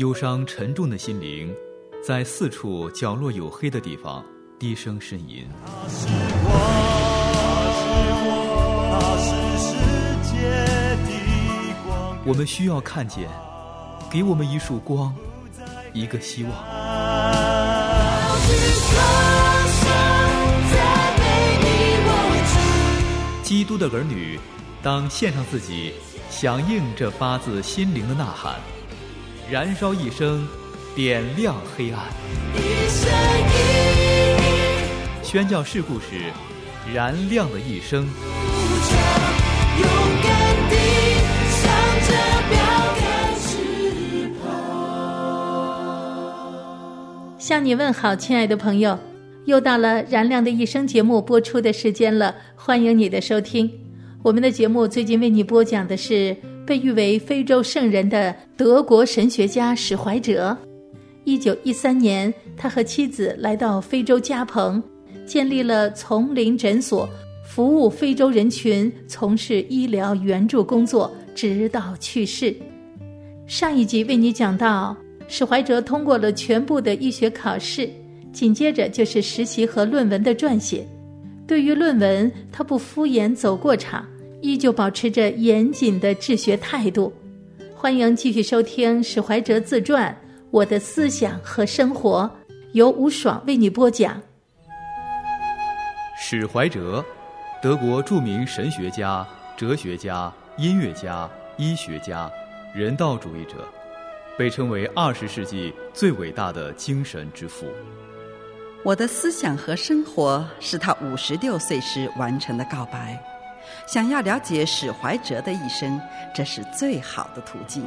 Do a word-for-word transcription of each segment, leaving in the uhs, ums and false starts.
忧伤沉重的心灵在四处角落有黑的地方低声呻吟。 他是我，他是世界的光。 我们需要看见，给我们一束光，一个希望。基督的儿女当献上自己，响应这发自心灵的呐喊，燃烧一生，点亮黑暗。宣教士故事，燃亮的一生。 勇敢地向着标杆直跑。 向你问好，亲爱的朋友，又到了燃亮的一生节目播出的时间了，欢迎你的收听。我们的节目最近为你播讲的是被誉为非洲圣人的德国神学家史怀哲。一九一三年，他和妻子来到非洲加蓬，建立了丛林诊所，服务非洲人群，从事医疗援助工作，直到去世。上一集为你讲到，史怀哲通过了全部的医学考试，紧接着就是实习和论文的撰写。对于论文，他不敷衍走过场，依旧保持着严谨的治学态度。欢迎继续收听史怀哲自传《我的思想和生活》，由吴爽为你播讲。 史怀哲，德国著名神学家、哲学家、音乐家、医学家、人道主义者，被称为二十世纪最伟大的精神之父。 我的思想和生活是他五十六岁时完成的告白。想要了解史怀哲的一生，这是最好的途径。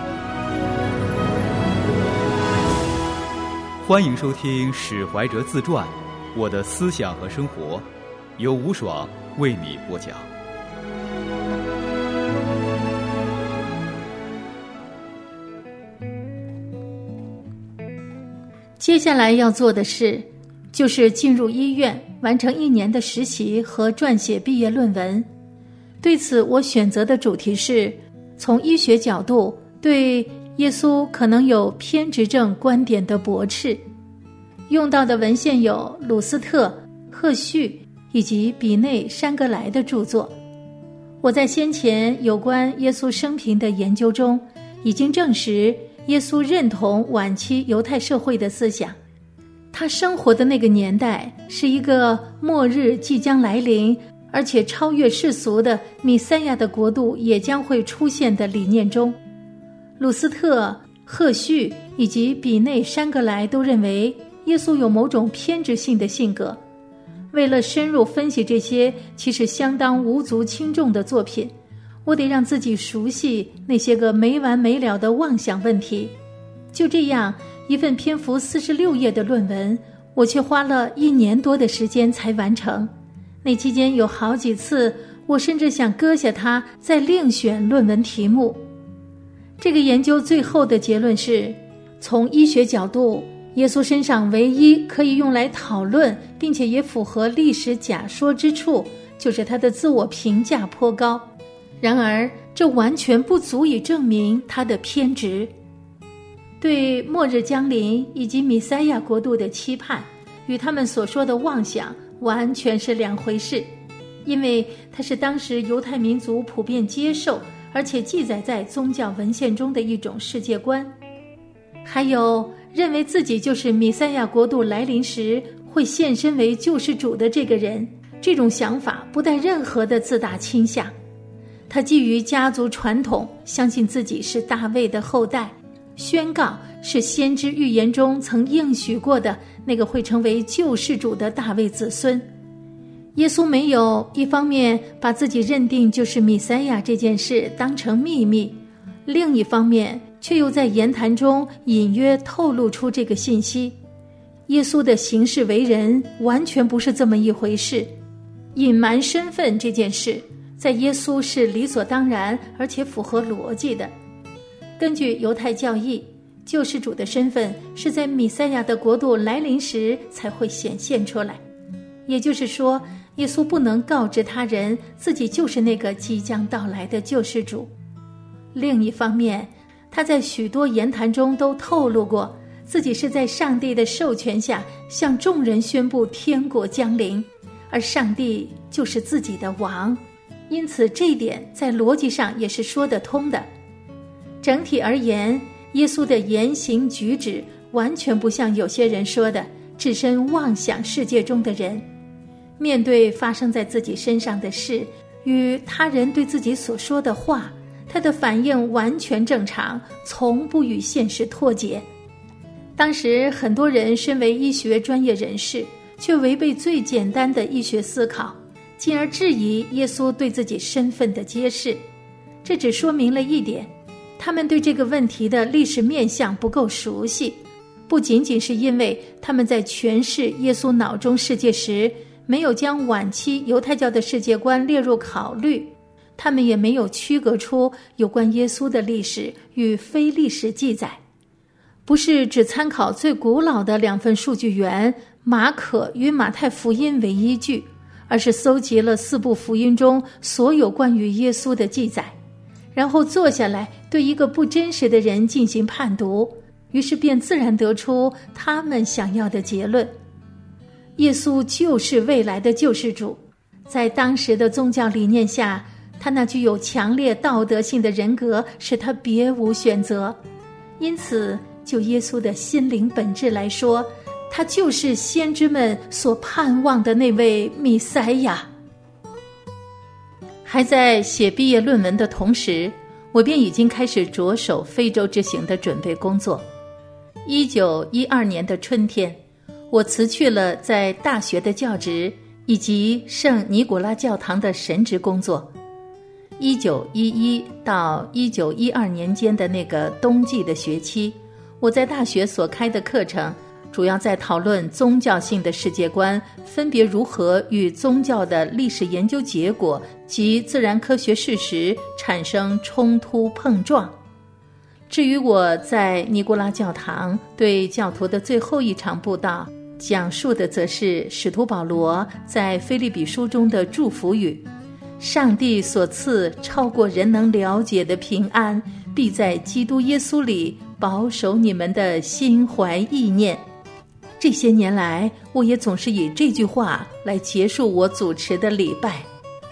欢迎收听史怀哲自传《我的思想和生活》，由吴爽为你播讲。 接下来要做的事就是进入医院，完成一年的实习和撰写毕业论文。对此，我选择的主题是从医学角度对耶稣可能有偏执症观点的驳斥。用到的文献有鲁斯特、赫胥以及比内山格莱的著作。我在先前有关耶稣生平的研究中，已经证实耶稣认同晚期犹太社会的思想。他生活的那个年代是一个末日即将来临，而且超越世俗的弥赛亚的国度也将会出现的理念中。鲁斯特、赫胥以及比内山格莱都认为耶稣有某种偏执性的性格。为了深入分析这些其实相当无足轻重的作品，我得让自己熟悉那些个没完没了的妄想问题。就这样，一份篇幅四十六页的论文，我却花了一年多的时间才完成。那期间有好几次，我甚至想割下它，再另选论文题目。这个研究最后的结论是，从医学角度，耶稣身上唯一可以用来讨论并且也符合历史假说之处，就是他的自我评价颇高。然而这完全不足以证明他的偏执。对末日降临以及弥赛亚国度的期盼，与他们所说的妄想完全是两回事，因为它是当时犹太民族普遍接受而且记载在宗教文献中的一种世界观。还有认为自己就是弥赛亚国度来临时会现身为救世主的这个人，这种想法不带任何的自大倾向。他基于家族传统，相信自己是大卫的后代，宣告是先知预言中曾应许过的那个会成为救世主的大卫子孙。耶稣没有一方面把自己认定就是弥赛亚这件事当成秘密，另一方面却又在言谈中隐约透露出这个信息。耶稣的行事为人完全不是这么一回事，隐瞒身份这件事在耶稣是理所当然而且符合逻辑的。根据犹太教义，救世主的身份是在弥赛亚的国度来临时才会显现出来，也就是说，耶稣不能告知他人自己就是那个即将到来的救世主。另一方面， 他在许多言谈中都透露过自己是在上帝的授权下向众人宣布天国降临，而上帝就是自己的王，因此这一点在逻辑上也是说得通的。整体而言，耶稣的言行举止完全不像有些人说的置身妄想世界中的人。面对发生在自己身上的事与他人对自己所说的话，他的反应完全正常，从不与现实脱节。当时很多人身为医学专业人士，却违背最简单的医学思考，进而质疑耶稣对自己身份的揭示。这只说明了一点，他们对这个问题的历史面向不够熟悉，不仅仅是因为他们在诠释耶稣脑中世界时没有将晚期犹太教的世界观列入考虑，他们也没有区隔出有关耶稣的历史与非历史记载，不是只参考最古老的两份数据源马可与马太福音为依据，而是搜集了四部福音中所有关于耶稣的记载，然后坐下来对一个不真实的人进行判读，于是便自然得出他们想要的结论。耶稣就是未来的救世主，在当时的宗教理念下，他那具有强烈道德性的人格使他别无选择。因此就耶稣的心灵本质来说，他就是先知们所盼望的那位弥赛亚。还在写毕业论文的同时，我便已经开始着手非洲之行的准备工作。一九一二年的春天，我辞去了在大学的教职以及圣尼古拉教堂的神职工作。一九一一到一九一二年间的那个冬季的学期，我在大学所开的课程主要在讨论宗教性的世界观分别如何与宗教的历史研究结果及自然科学事实产生冲突碰撞。至于我在尼古拉教堂对教徒的最后一场布道，讲述的则是使徒保罗在腓立比书中的祝福语：上帝所赐超过人能了解的平安，必在基督耶稣里保守你们的心怀意念。这些年来，我也总是以这句话来结束我主持的礼拜。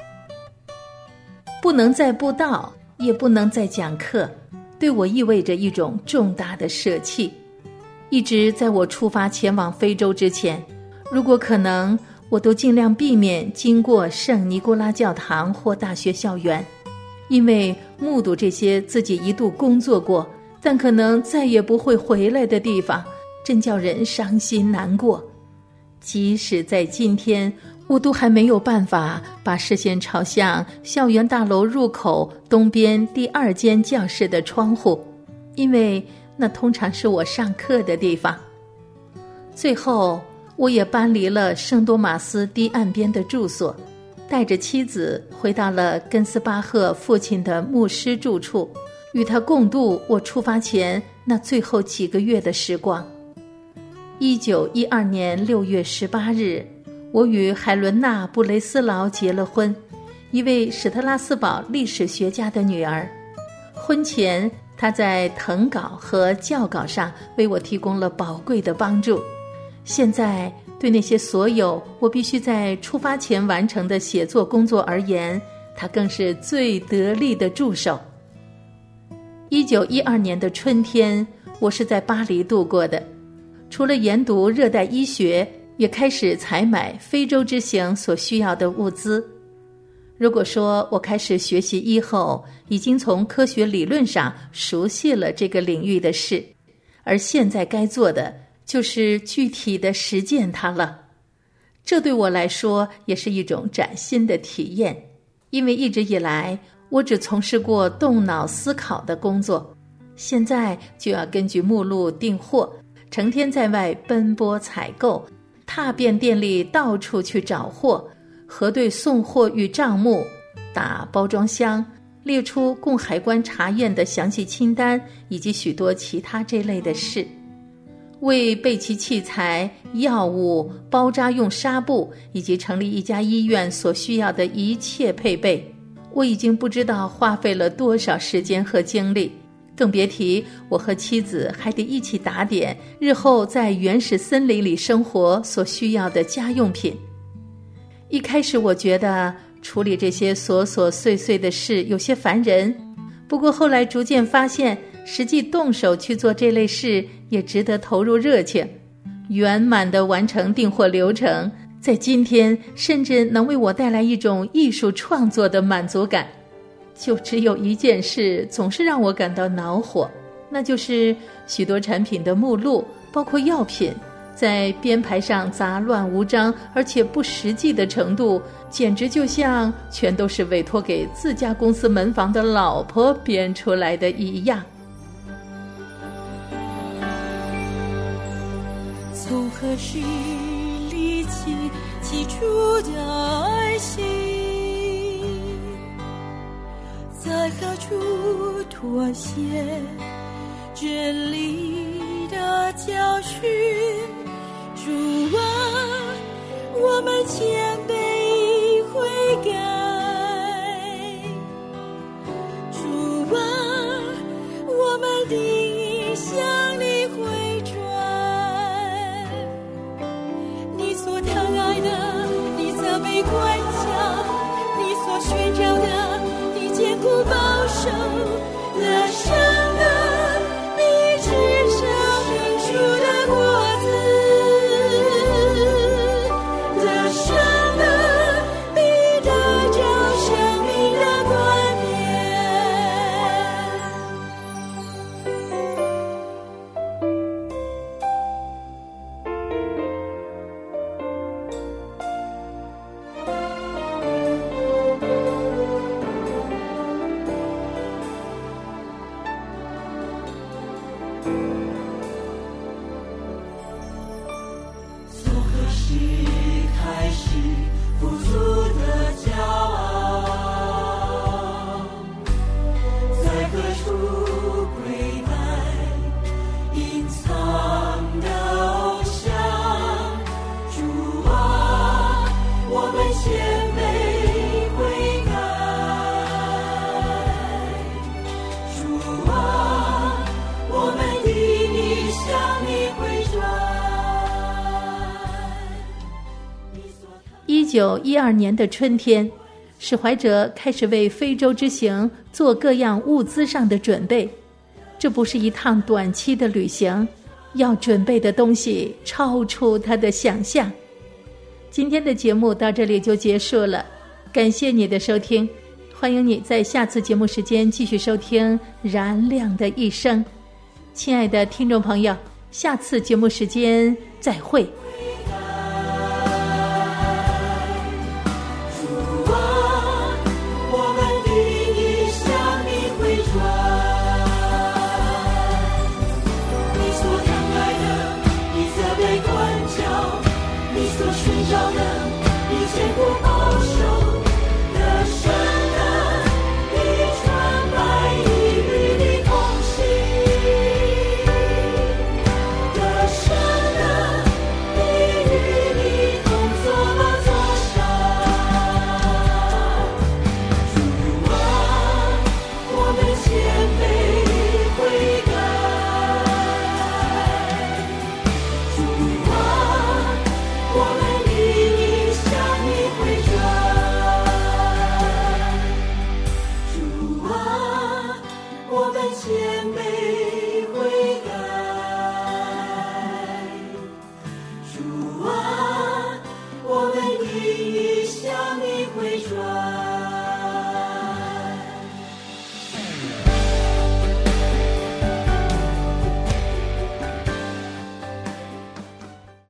不能再布道，也不能再讲课，对我意味着一种重大的舍弃。一直在我出发前往非洲之前，如果可能，我都尽量避免经过圣尼古拉教堂或大学校园，因为目睹这些自己一度工作过但可能再也不会回来的地方，真叫人伤心难过。即使在今天，我都还没有办法把视线朝向校园大楼入口东边第二间教室的窗户，因为那通常是我上课的地方。最后我也搬离了圣多马斯堤岸边的住所，带着妻子回到了根斯巴赫父亲的牧师住处，与他共度我出发前那最后几个月的时光。一九一二年六月十八日，我与海伦娜·布雷斯劳结了婚，一位史特拉斯堡历史学家的女儿。婚前，她在誊稿和校稿上为我提供了宝贵的帮助。现在，对那些所有我必须在出发前完成的写作工作而言，她更是最得力的助手。一九一二年的春天，我是在巴黎度过的。除了研读热带医学，也开始采买非洲之行所需要的物资。如果说我开始学习医后，已经从科学理论上熟悉了这个领域的事，而现在该做的就是具体的实践它了。这对我来说也是一种崭新的体验，因为一直以来我只从事过动脑思考的工作，现在就要根据目录订货，成天在外奔波采购，踏遍店里到处去找货，核对送货与账目，打包装箱，列出供海关查验的详细清单，以及许多其他这类的事。为备齐器材、药物、包扎用纱布以及成立一家医院所需要的一切配备，我已经不知道花费了多少时间和精力， 更别提我和妻子还得一起打点日后在原始森林里生活所需要的家用品。一开始我觉得处理这些琐琐碎碎的事有些烦人，不过后来逐渐发现，实际动手去做这类事也值得投入热情，圆满地完成订货流程，在今天甚至能为我带来一种艺术创作的满足感。就只有一件事总是让我感到恼火，那就是许多产品的目录，包括药品，在编排上杂乱无章，而且不实际的程度，简直就像全都是委托给自家公司门房的老婆编出来的一样。 从何时立起起初的爱心，在何处妥协真理的教训？主啊，我们谦卑悔改，主啊，我们定向你回转。你所疼爱的，你责备管教，你所寻找的，你坚固保守，得胜的必吃生命树的果子，得胜的必得着生命的冠冕。 从何时开始富足的骄傲？在何处跪拜隐藏的偶像？主啊，我们谦卑悔改，主啊，我们定义向你回转。 一九一二年的春天，史怀哲开始为非洲之行做各样物资上的准备。这不是一趟短期的旅行，要准备的东西超出他的想象。今天的节目到这里就结束了，感谢你的收听，欢迎你在下次节目时间继续收听燃亮的一生。亲爱的听众朋友，下次节目时间再会。 我们谦卑。